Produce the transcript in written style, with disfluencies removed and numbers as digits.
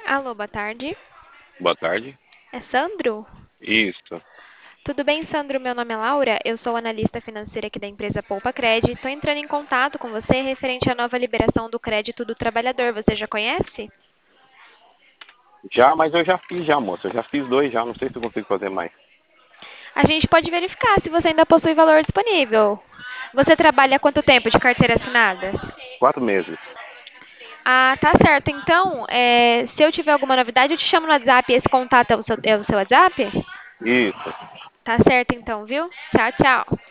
Alô, boa tarde. Boa tarde. É Sandro? Isso. Tudo bem, Sandro? Meu nome é Laura. Eu sou analista financeira aqui da empresa Poupa Cred. Estou entrando em contato com você referente à nova liberação do crédito do trabalhador. Você já conhece? Já, mas eu já fiz já, moça. Eu já fiz dois já. Não sei se eu consigo fazer mais. A gente pode verificar se você ainda possui valor disponível. Você trabalha há quanto tempo de carteira assinada? 4 meses. Ah, tá certo. Então, se eu tiver alguma novidade, eu te chamo no WhatsApp. Esse contato é o seu WhatsApp? Isso. Tá certo então, viu? Tchau, tchau.